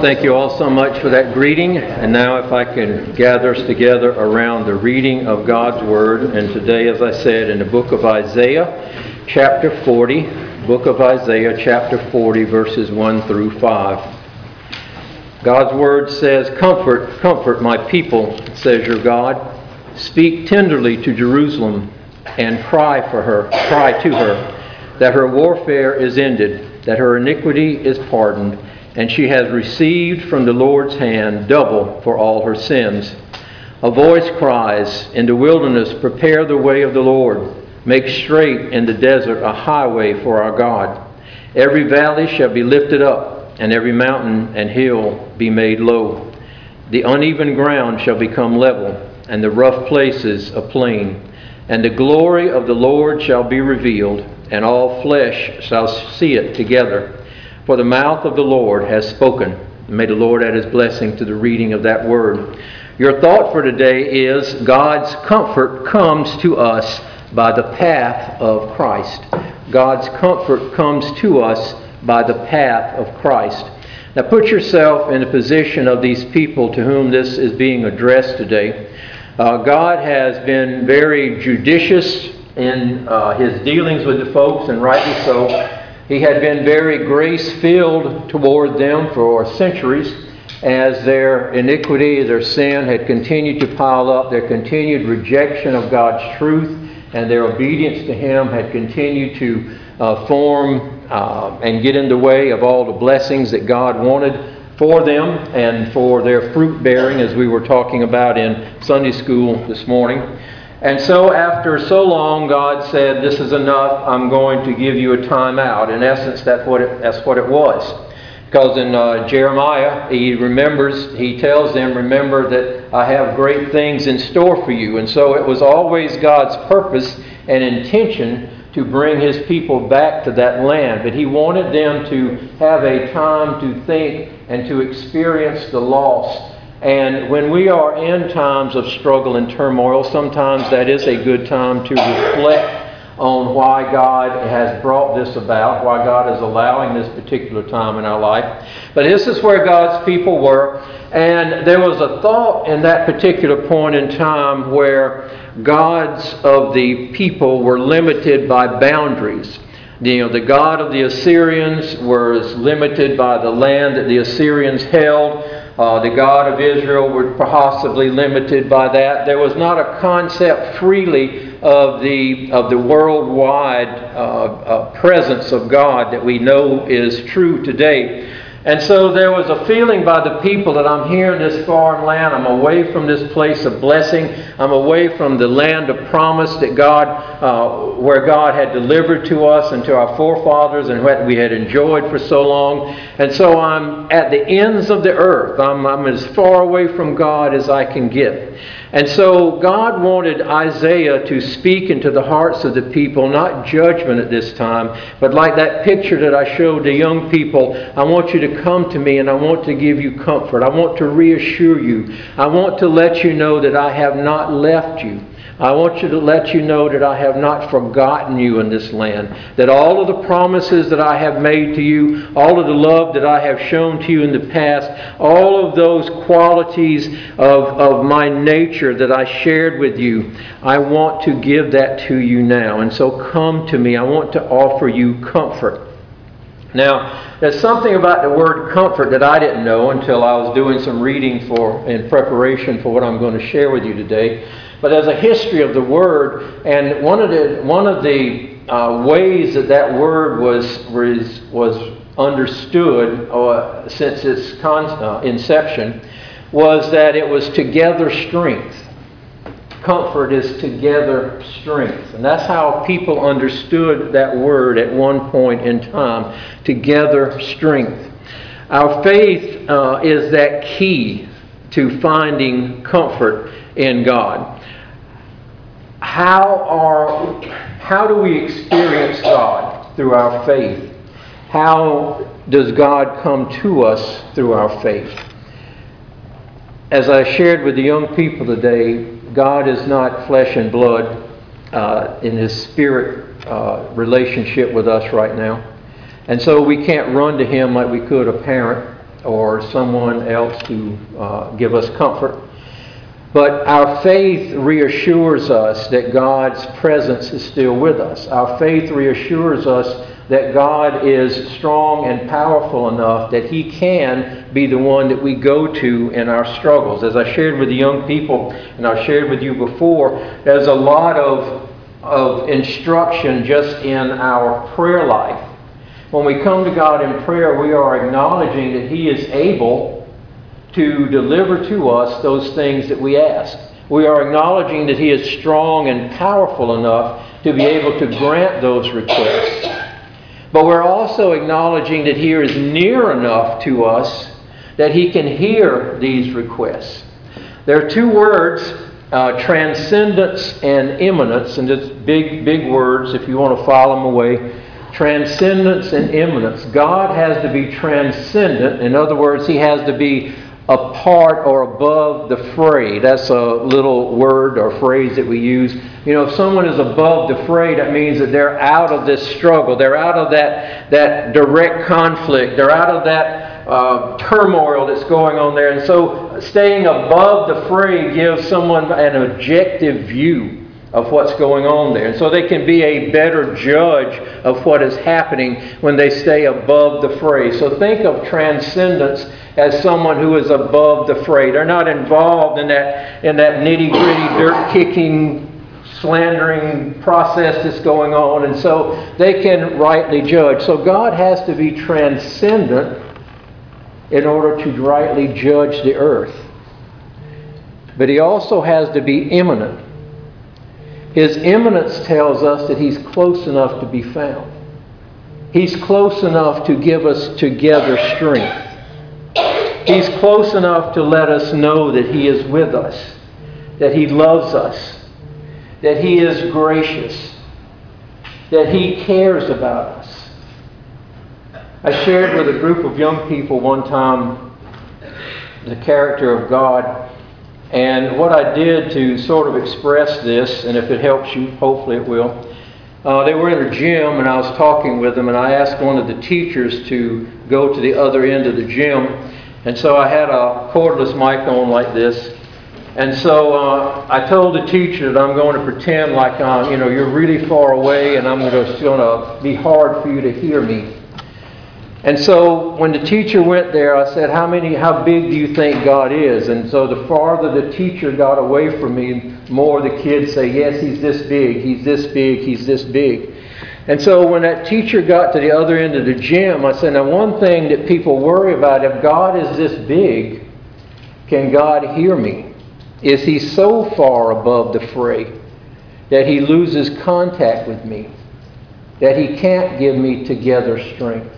Thank you all so much for that greeting. And now if I can gather us together around the reading of God's Word. And today, as I said, in the book of Isaiah, chapter 40, book of Isaiah, chapter 40, verses 1 through 5. God's Word says, "Comfort, comfort my people, says your God. Speak tenderly to Jerusalem and cry to her, that her warfare is ended, that her iniquity is pardoned, and she has received from the Lord's hand double for all her sins. A voice cries in the wilderness, prepare the way of the Lord. Make straight in the desert a highway for our God. Every valley shall be lifted up, and every mountain and hill be made low. The uneven ground shall become level, and the rough places a plain. And the glory of the Lord shall be revealed, and all flesh shall see it together. For the mouth of the Lord has spoken." May the Lord add His blessing to the reading of that word. Your thought for today is God's comfort comes to us by the path of Christ. God's comfort comes to us by the path of Christ. Now put yourself in the position of these people to whom this is being addressed today. God has been very judicious in His dealings with the folks, and rightly so. He had been very grace-filled toward them for centuries as their iniquity, their sin had continued to pile up, their continued rejection of God's truth and their obedience to Him had continued to form and get in the way of all the blessings that God wanted for them and for their fruit bearing, as we were talking about in Sunday school this morning. And so after so long, God said, this is enough, I'm going to give you a time out. In essence, that's what it was. Because in Jeremiah, he tells them, remember that I have great things in store for you. And so it was always God's purpose and intention to bring His people back to that land. But He wanted them to have a time to think and to experience the loss. And when we are in times of struggle and turmoil, sometimes that is a good time to reflect on why God has brought this about, why God is allowing this particular time in our life. But this is where God's people were, and there was a thought in that particular point in time where gods of the people were limited by boundaries. The God of the Assyrians was limited by the land that the Assyrians held. The God of Israel were possibly limited by that. There was not a concept freely of the worldwide presence of God that we know is true today. And so there was a feeling by the people that I'm here in this foreign land. I'm away from this place of blessing. I'm away from the land of promise that where God had delivered to us and to our forefathers and what we had enjoyed for so long. And so I'm at the ends of the earth. I'm as far away from God as I can get. And so God wanted Isaiah to speak into the hearts of the people, not judgment at this time, but like that picture that I showed the young people, I want you to come to me and I want to give you comfort. I want to reassure you. I want to let you know that I have not left you. I want you to let you know that I have not forgotten you in this land. That all of the promises that I have made to you, all of the love that I have shown to you in the past, all of those qualities of my nature that I shared with you, I want to give that to you now. And so come to me. I want to offer you comfort. Now, there's something about the word comfort that I didn't know until I was doing some reading in preparation for what I'm going to share with you today. But there's a history of the word, and one of the ways that word was understood since its inception was that it was to gather strength. Comfort is to gather strength. And that's how people understood that word at one point in time, to gather strength. Our faith is that key to finding comfort in God. How do we experience God? Through our faith. How does God come to us through our faith? As I shared with the young people today, God is not flesh and blood in His spirit relationship with us right now. And so we can't run to Him like we could a parent. or someone else to give us comfort. But our faith reassures us that God's presence is still with us. Our faith reassures us that God is strong and powerful enough that He can be the one that we go to in our struggles. As I shared with the young people, and I shared with you before, there's a lot of instruction just in our prayer life. When we come to God in prayer, we are acknowledging that He is able to deliver to us those things that we ask. We are acknowledging that He is strong and powerful enough to be able to grant those requests. But we're also acknowledging that He is near enough to us that He can hear these requests. There are two words, transcendence and immanence, and it's big words if you want to file them away. Transcendence and immanence. God has to be transcendent. In other words, He has to be apart or above the fray. That's a little word or phrase that we use. You know, if someone is above the fray, that means that they're out of this struggle. They're out of that direct conflict. They're out of that turmoil that's going on there. And so staying above the fray gives someone an objective view of what's going on there. And so they can be a better judge of what is happening when they stay above the fray. So think of transcendence as someone who is above the fray. They're not involved in that nitty-gritty, dirt-kicking, slandering process that's going on. And so they can rightly judge. So God has to be transcendent in order to rightly judge the earth. But He also has to be immanent. His immanence tells us that He's close enough to be found. He's close enough to give us together strength. He's close enough to let us know that He is with us, that He loves us, that He is gracious, that He cares about us. I shared with a group of young people one time the character of God. And what I did to sort of express this, and if it helps you, hopefully it will, they were in a gym and I was talking with them and I asked one of the teachers to go to the other end of the gym. And so I had a cordless mic on like this. And so I told the teacher that I'm going to pretend like you're really far away and it's going to be hard for you to hear me. And so when the teacher went there, I said, how big do you think God is? And so the farther the teacher got away from me, more the kids say, yes, He's this big, He's this big, He's this big. And so when that teacher got to the other end of the gym, I said, now one thing that people worry about, if God is this big, can God hear me? Is He so far above the fray that He loses contact with me, that He can't give me together strength?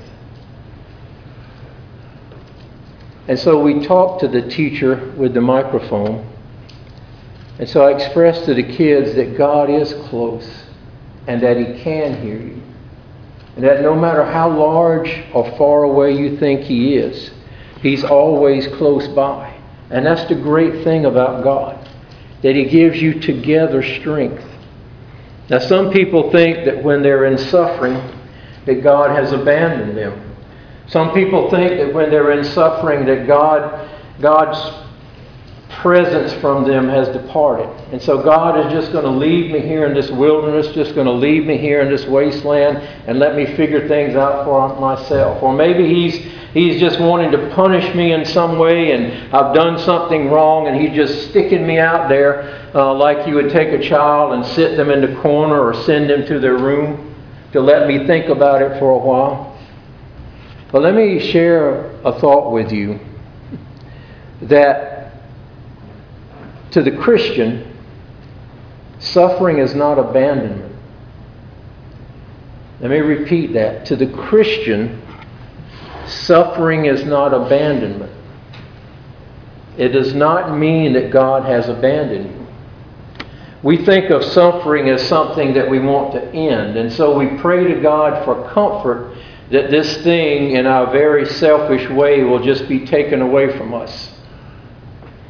And so we talked to the teacher with the microphone. And so I expressed to the kids that God is close and that He can hear you. And that no matter how large or far away you think He is, He's always close by. And that's the great thing about God, that He gives you together strength. Now some people think that when they're in suffering, that God has abandoned them. Some people think that when they're in suffering that God's presence from them has departed. And so God is just going to leave me here in this wilderness, just going to leave me here in this wasteland and let me figure things out for myself. Or maybe He's just wanting to punish me in some way and I've done something wrong and He's just sticking me out there like you would take a child and sit them in the corner or send them to their room to let me think about it for a while. But let me share a thought with you that to the Christian, suffering is not abandonment. Let me repeat that. To the Christian, suffering is not abandonment. It does not mean that God has abandoned you. We think of suffering as something that we want to end, and so we pray to God for comfort that this thing in our very selfish way will just be taken away from us.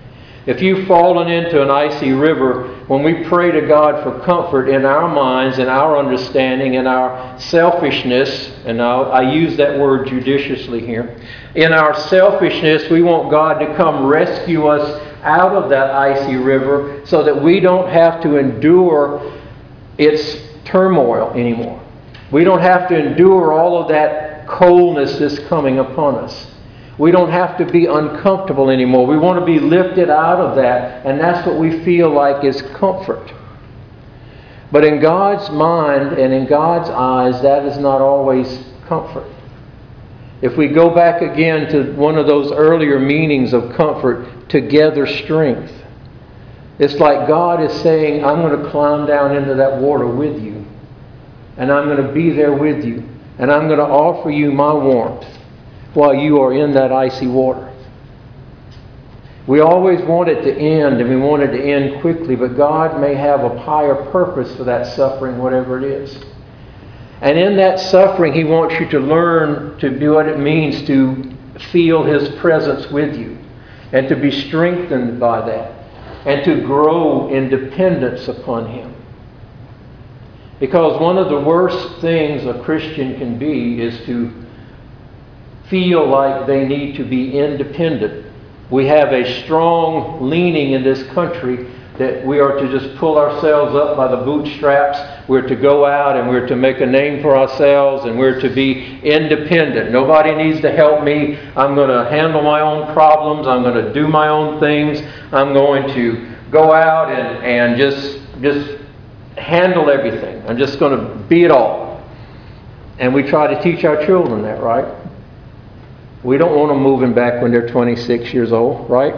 If you've fallen into an icy river, when we pray to God for comfort in our minds, in our understanding, in our selfishness, and I use that word judiciously here, in our selfishness, we want God to come rescue us out of that icy river so that we don't have to endure its turmoil anymore. We don't have to endure all of that coldness that's coming upon us. We don't have to be uncomfortable anymore. We want to be lifted out of that, and that's what we feel like is comfort. But in God's mind and in God's eyes, that is not always comfort. If we go back again to one of those earlier meanings of comfort, together strength. It's like God is saying, I'm going to climb down into that water with you. And I'm going to be there with you. And I'm going to offer you my warmth while you are in that icy water. We always want it to end, and we want it to end quickly, but God may have a higher purpose for that suffering, whatever it is. And in that suffering, He wants you to learn to do what it means to feel His presence with you, and to be strengthened by that, and to grow in dependence upon Him. Because one of the worst things a Christian can be is to feel like they need to be independent. We have a strong leaning in this country that we are to just pull ourselves up by the bootstraps. We're to go out and we're to make a name for ourselves, and we're to be independent. Nobody needs to help me. I'm going to handle my own problems. I'm going to do my own things. I'm going to go out and just handle everything. I'm just going to be it all. And we try to teach our children that, right? We don't want them moving back when they're 26 years old, right?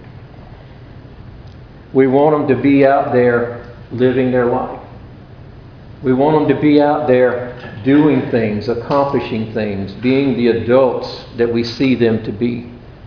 We want them to be out there living their life. We want them to be out there doing things, accomplishing things, being the adults that we see them to be.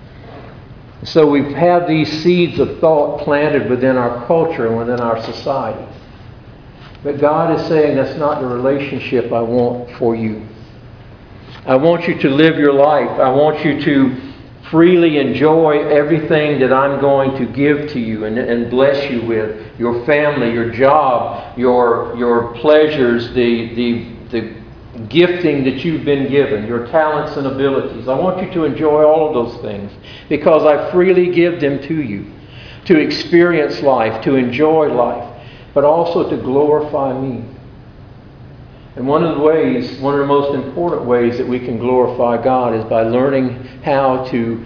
So we have these seeds of thought planted within our culture and within our society. But God is saying that's not the relationship I want for you. I want you to live your life. I want you to freely enjoy everything that I'm going to give to you and bless you with. Your family, your job, your pleasures, the gifting that you've been given, your talents and abilities. I want you to enjoy all of those things because I freely give them to you to experience life, to enjoy life, but also to glorify me. And one of the most important ways that we can glorify God is by learning how to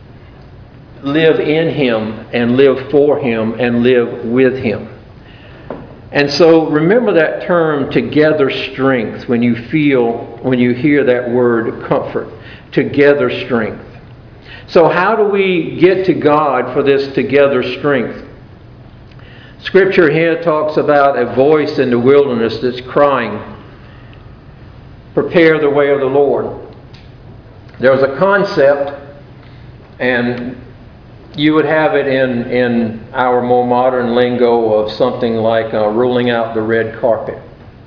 live in Him and live for Him and live with Him. And so remember that term, together strength, when you hear that word comfort, together strength. So how do we get to God for this together strength? Scripture here talks about a voice in the wilderness that's crying, prepare the way of the Lord. There's a concept, and you would have it in our more modern lingo of something like rolling out the red carpet.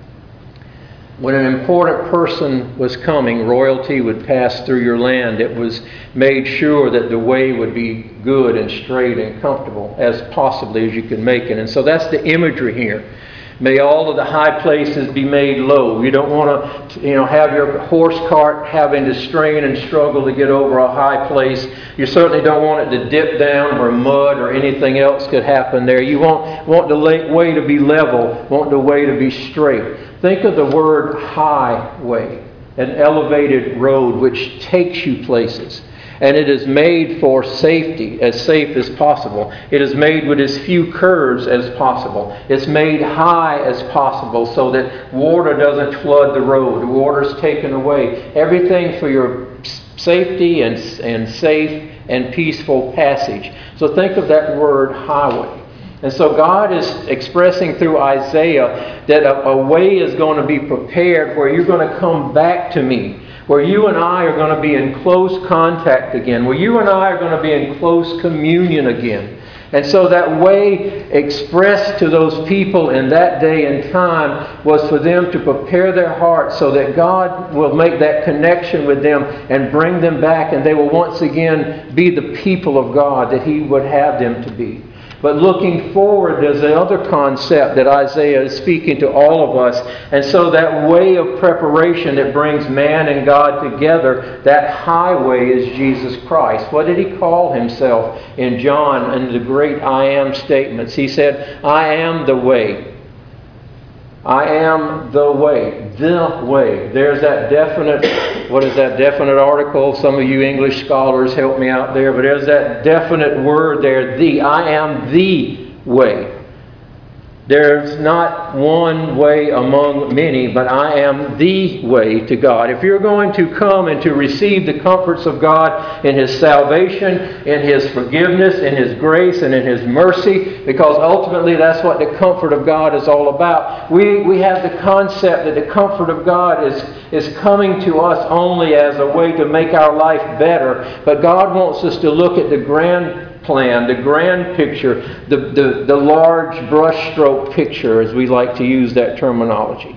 When an important person was coming, royalty would pass through your land. It was made sure that the way would be good and straight and comfortable as possibly as you could make it. And so that's the imagery here. May all of the high places be made low. You don't want to, have your horse cart having to strain and struggle to get over a high place. You certainly don't want it to dip down where mud or anything else could happen there. You want the way to be level, want the way to be straight. Think of the word highway, an elevated road which takes you places. And it is made for safety, as safe as possible. It is made with as few curves as possible. It's made high as possible so that water doesn't flood the road. The water is taken away. Everything for your safety and safe and peaceful passage. So think of that word highway. And so God is expressing through Isaiah that a way is going to be prepared where you're going to come back to me. Where you and I are going to be in close contact again. Where you and I are going to be in close communion again. And so that way expressed to those people in that day and time was for them to prepare their hearts so that God will make that connection with them and bring them back, and they will once again be the people of God that He would have them to be. But looking forward, there's another concept that Isaiah is speaking to all of us. And so that way of preparation that brings man and God together, that highway is Jesus Christ. What did He call Himself in John in the great I am statements? He said, I am the way. I am the way. The way. There's that definite, what is that definite article? Some of you English scholars help me out there, but there's that definite word there, the. I am the way. There's not one way among many, but I am the way to God. If you're going to come and to receive the comforts of God in His salvation, in His forgiveness, in His grace, and in His mercy, because ultimately that's what the comfort of God is all about. We have the concept that the comfort of God is coming to us only as a way to make our life better. But God wants us to look at the grand plan, the grand picture, the large brushstroke picture, as we like to use that terminology.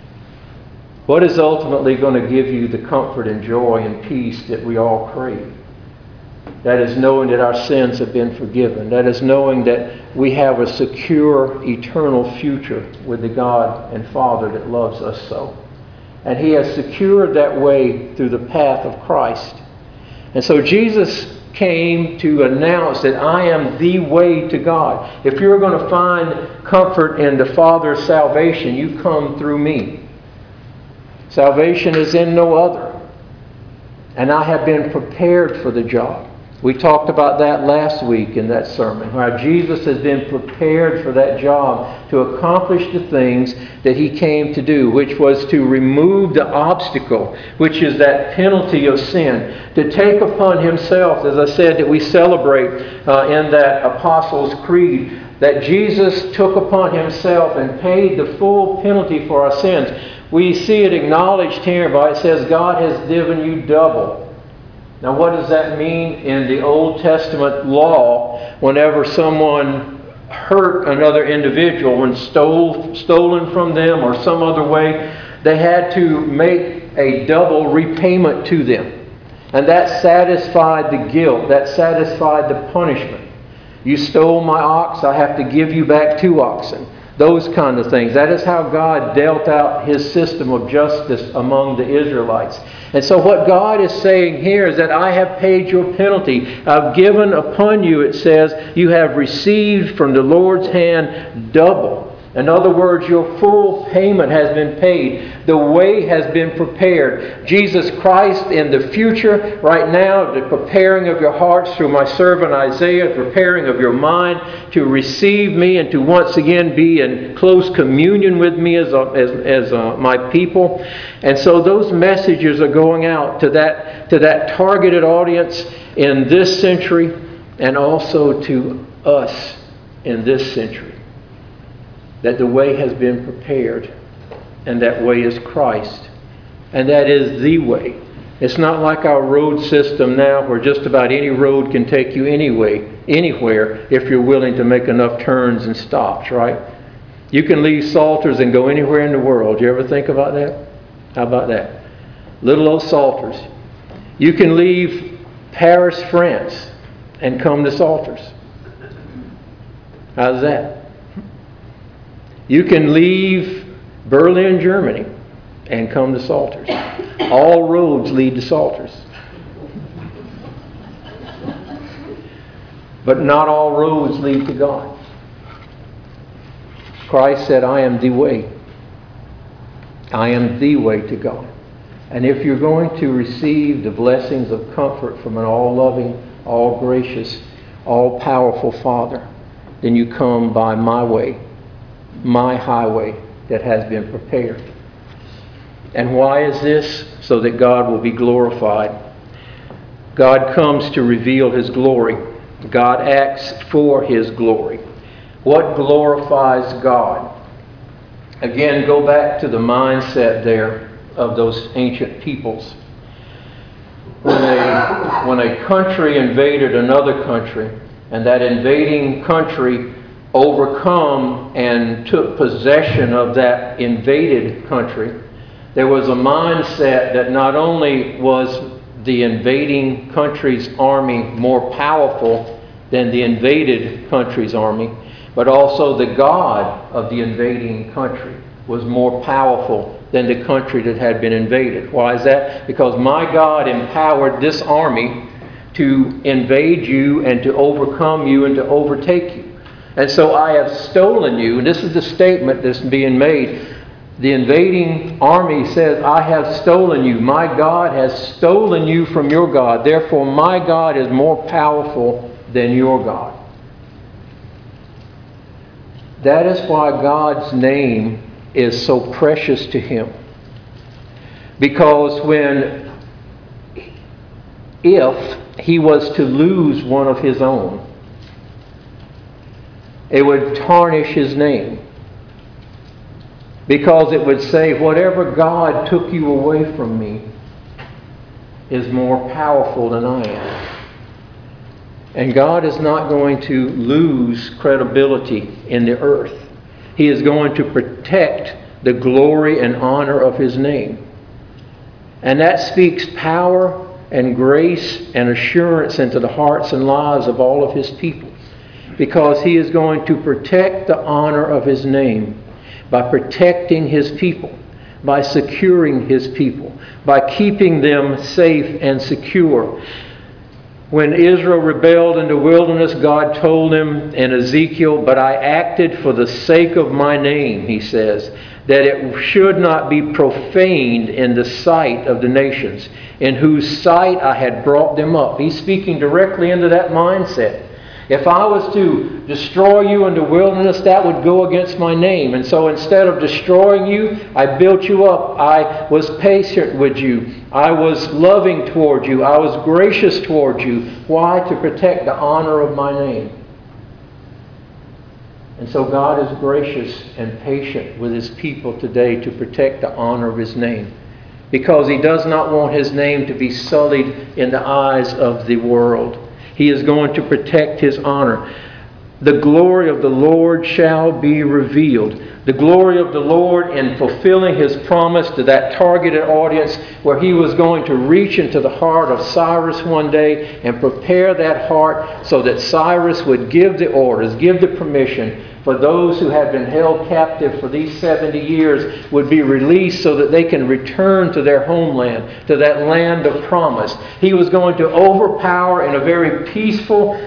What is ultimately going to give you the comfort and joy and peace that we all crave? That is knowing that our sins have been forgiven. That is knowing that we have a secure, eternal future with the God and Father that loves us so. And He has secured that way through the path of Christ. And so Jesus came to announce that I am the way to God. If you're going to find comfort in the Father's salvation, you come through me. Salvation is in no other. And I have been prepared for the job. We talked about that last week in that sermon, how Jesus has been prepared for that job to accomplish the things that He came to do, which was to remove the obstacle, which is that penalty of sin, to take upon Himself, as I said, that we celebrate in that Apostles' Creed, that Jesus took upon Himself and paid the full penalty for our sins. We see it acknowledged here by it says, God has given you double. Now, what does that mean in the Old Testament law? Whenever someone hurt another individual, when stolen from them or some other way, they had to make a double repayment to them. And that satisfied the guilt. That satisfied the punishment. You stole my ox, I have to give you back 2 oxen. Those kind of things. That is how God dealt out His system of justice among the Israelites. And so what God is saying here is that I have paid your penalty. I've given upon you, it says, you have received from the Lord's hand double. In other words, your full payment has been paid. The way has been prepared. Jesus Christ in the future, right now, the preparing of your hearts through my servant Isaiah, preparing of your mind to receive me and to once again be in close communion with me as my people. And so those messages are going out to that targeted audience in this century and also to us in this century. That the way has been prepared, and that way is Christ. And that is the way. It's not like our road system now where just about any road can take you anywhere if you're willing to make enough turns and stops, right? You can leave Salters and go anywhere in the world. You ever think about that? How about that? Little old Salters. You can leave Paris, France and come to Salters. How's that? You can leave Berlin, Germany, and come to Salters. All roads lead to Salters. But not all roads lead to God. Christ said, I am the way. I am the way to God. And if you're going to receive the blessings of comfort from an all-loving, all-gracious, all-powerful Father, then you come by my way. My highway that has been prepared. And why is this? So that God will be glorified. God comes to reveal His glory. God acts for His glory. What glorifies God? Again, go back to the mindset there of those ancient peoples. When a country invaded another country, and that invading country overcome and took possession of that invaded country, there was a mindset that not only was the invading country's army more powerful than the invaded country's army, but also the God of the invading country was more powerful than the country that had been invaded. Why is that? Because my God empowered this army to invade you and to overcome you and to overtake you. And so I have stolen you, and this is the statement that's being made. The invading army says, I have stolen you. My God has stolen you from your God. Therefore, my God is more powerful than your God. That is why God's name is so precious to Him. Because if He was to lose one of His own, it would tarnish His name. Because it would say, whatever God took you away from me is more powerful than I am. And God is not going to lose credibility in the earth. He is going to protect the glory and honor of His name. And that speaks power and grace and assurance into the hearts and lives of all of His people. Because He is going to protect the honor of His name by protecting His people, by securing His people, by keeping them safe and secure. When Israel rebelled in the wilderness, God told them in Ezekiel, but I acted for the sake of my name, He says, that it should not be profaned in the sight of the nations, in whose sight I had brought them up. He's speaking directly into that mindset. If I was to destroy you in the wilderness, that would go against my name. And so instead of destroying you, I built you up. I was patient with you. I was loving toward you. I was gracious toward you. Why? To protect the honor of my name. And so God is gracious and patient with His people today to protect the honor of His name. Because He does not want His name to be sullied in the eyes of the world. He is going to protect His honor. The glory of the Lord shall be revealed. The glory of the Lord in fulfilling His promise to that targeted audience where He was going to reach into the heart of Cyrus one day and prepare that heart so that Cyrus would give the orders, give the permission for those who had been held captive for these 70 years would be released so that they can return to their homeland, to that land of promise. He was going to overpower in a very peaceful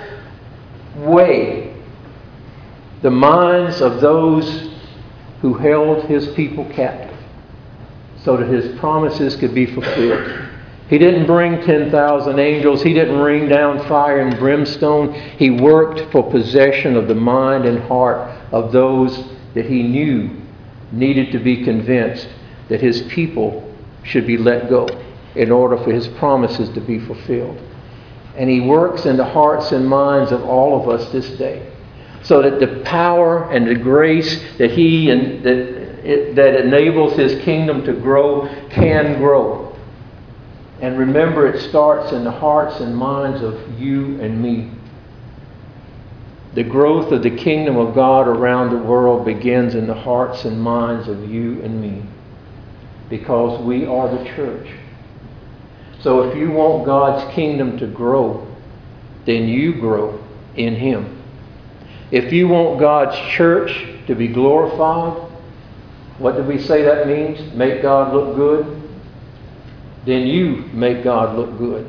way the minds of those who held His people captive so that His promises could be fulfilled. He didn't bring 10,000 angels. He didn't rain down fire and brimstone. He worked for possession of the mind and heart of those that He knew needed to be convinced that His people should be let go in order for His promises to be fulfilled. And He works in the hearts and minds of all of us this day so that the power and the grace that that enables His kingdom to grow can grow. And remember, it starts in the hearts and minds of you and me. The growth of the kingdom of God around the world begins in the hearts and minds of you and me. Because we are the church. So if you want God's kingdom to grow, then you grow in Him. If you want God's church to be glorified, what did we say that means? Make God look good. Then you make God look good.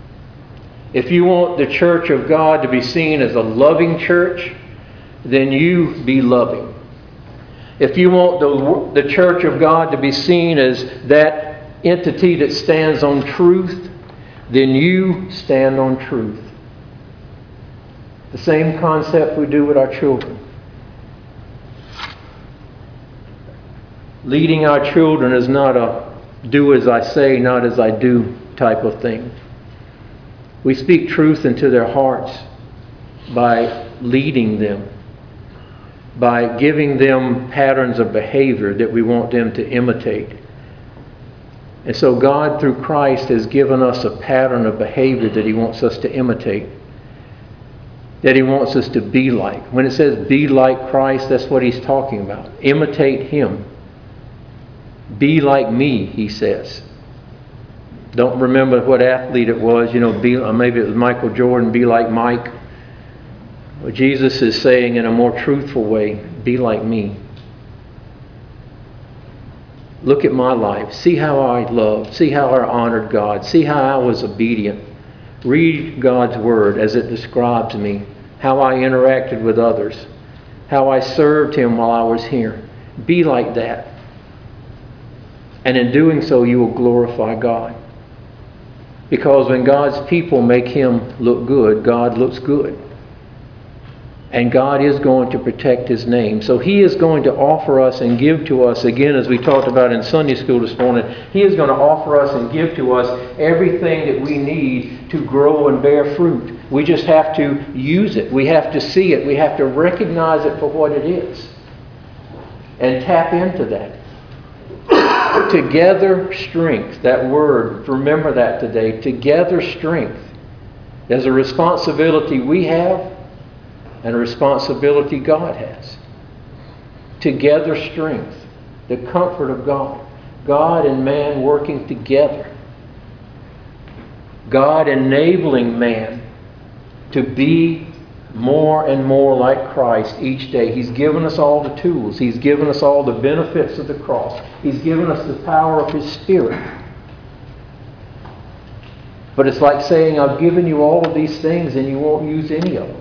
If you want the church of God to be seen as a loving church, then you be loving. If you want the church of God to be seen as that entity that stands on truth, then you stand on truth. The same concept we do with our children. Leading our children is not a do as I say, not as I do type of thing. We speak truth into their hearts by leading them, by giving them patterns of behavior that we want them to imitate. And so God, through Christ, has given us a pattern of behavior that He wants us to imitate. that He wants us to be like. When it says be like Christ, that's what He's talking about. Imitate Him. Be like me, He says. Don't remember what athlete it was. Maybe it was Michael Jordan, be like Mike. But Jesus is saying in a more truthful way, be like me. Look at my life. See how I loved. See how I honored God. See how I was obedient. Read God's Word as it describes me. How I interacted with others. How I served Him while I was here. Be like that. And in doing so, you will glorify God. Because when God's people make Him look good, God looks good. And God is going to protect His name. So He is going to offer us and give to us, again, as we talked about in Sunday school this morning, He is going to offer us and give to us everything that we need to grow and bear fruit. We just have to use it. We have to see it. We have to recognize it for what it is. And tap into that. Together strength. That word, remember that today. Together strength. There's a responsibility we have and a responsibility God has. Together strength. The comfort of God. God and man working together. God enabling man to be more and more like Christ each day. He's given us all the tools. He's given us all the benefits of the cross. He's given us the power of His Spirit. But it's like saying, I've given you all of these things and you won't use any of them.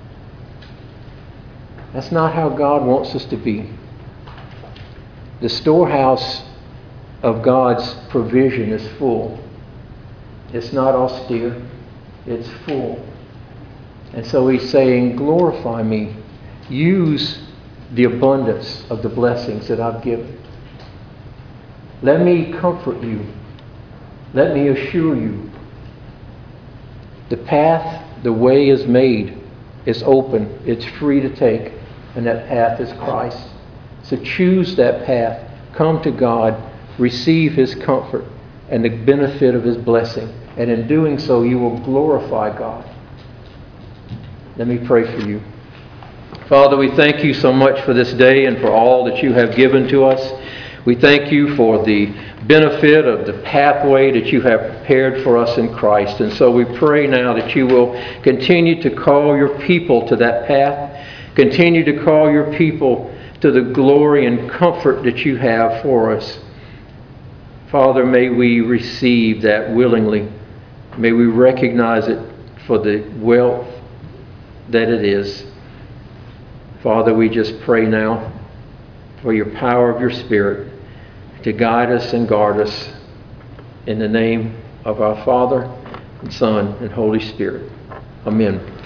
That's not how God wants us to be. The storehouse of God's provision is full. It's not austere. It's full. And so He's saying, glorify me. Use the abundance of the blessings that I've given. Let me comfort you. Let me assure you. The path, the way is made. It's open. It's free to take. And that path is Christ. So choose that path. Come to God. Receive His comfort and the benefit of His blessing. And in doing so, you will glorify God. Let me pray for you. Father, we thank You so much for this day and for all that You have given to us. We thank You for the benefit of the pathway that You have prepared for us in Christ. And so we pray now that You will continue to call Your people to that path. Continue to call Your people to the glory and comfort that You have for us. Father, may we receive that willingly. May we recognize it for the wealth that it is. Father, we just pray now for Your power of Your Spirit to guide us and guard us in the name of our Father and Son and Holy Spirit. Amen.